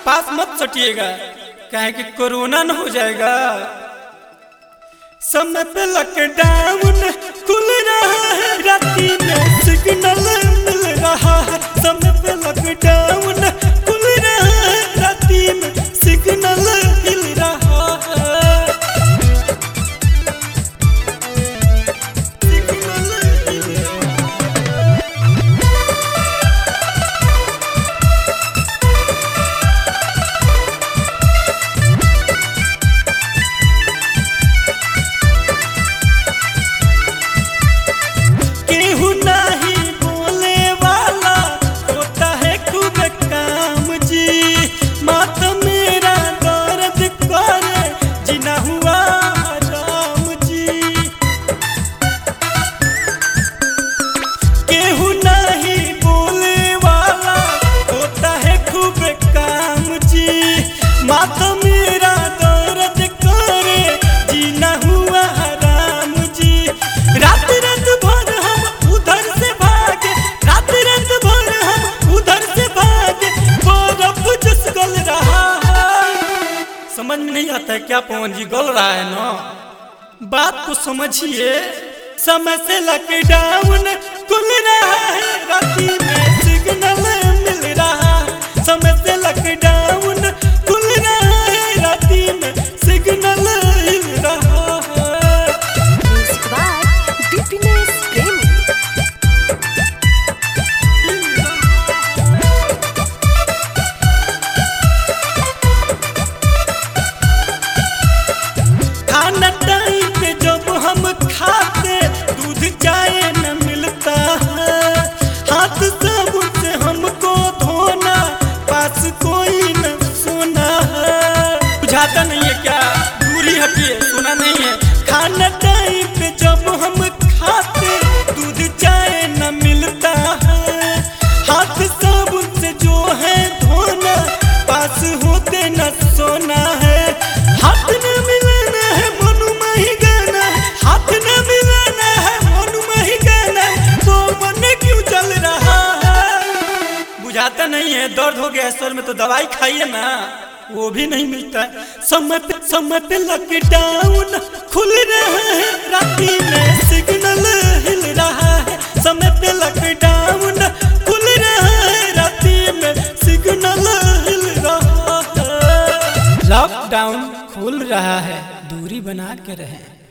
पास मत सटिएगा, काहे कि कोरोना न हो जाएगा। समय पे लॉकडाउन खुल रहा है, राती में सिग्नल मिल रहा है। समय पे लॉकडाउन खुल रहा है, राती में सिग्नल हिल रहा है। सिग्नल हिल रहा केहू नहीं बोले वाला, होता है खूब काम जी। माथ मेरा दर्द करे, जिना हुआ राम जी। केहू नहीं बोले वाला, होता है खूब काम जी। माथ मेरा दर्द करे, जिना हुआ राम जी। रात रात भर हम उधर से भागे, रात रात भर हम उधर से भागे, बर्फ जस गल रहा है। समझ में नहीं आता है क्या पवन जी, गल रहा है ना, बात को समझिए। समय से लॉकडाउन खुल रहा है, राती में सिग्नल मिल रहा है। समय से लॉकडाउन खुल रहा है, राती में सिग्नल हिल रहा है। Music by Dipiness Premi. खाना टाइम पे जब हम खाते, दूध चाय न मिलता है। हाथ साबुन से हमको धोना, पास कोई न सोना है। बुझाता नहीं है क्या, दूरी हटिए, सुना नहीं है। खाना टाइम पे जब हम खाते, दूध चाय न मिलता है। हाथ साबुन से जो है धोना, पास होते न सोना है। हाथ न मिलाना है, मनु में ही गाना है। हाथ न मिलाना है, मनु में ही गाना है। तो मन क्यों जल रहा है, बुझाता नहीं है। दर्द हो गया सर में तो दवाई खाइए ना, वो भी नहीं मिलता है। समय पे लॉकडाउन खुल रहा है, राती में सिग्नल हिल रहा है। समय पे लॉकडाउन खुल रहा है, राती में सिग्नल हिल रहा है। लॉकडाउन खुल रहा है, दूरी बना के रहें।